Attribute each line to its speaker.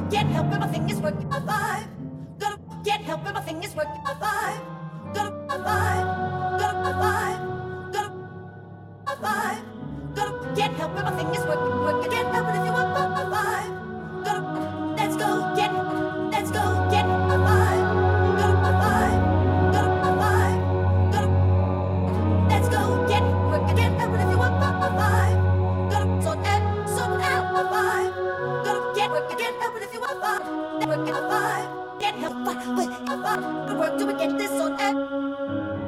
Speaker 1: Can't help it, my thing is working a five. Can't help it, my thing is working a five. A five. A five. A five. Can't help it, my thing is working. Can't help it if you want a five. Let's go, let's go, get a five. A five. A five. Let's go, get working. Can't help it if you want a five. Sort out a five. Get working. Can't help it if you want a five. Working a five. Can't help but with a five. Good work to get this on.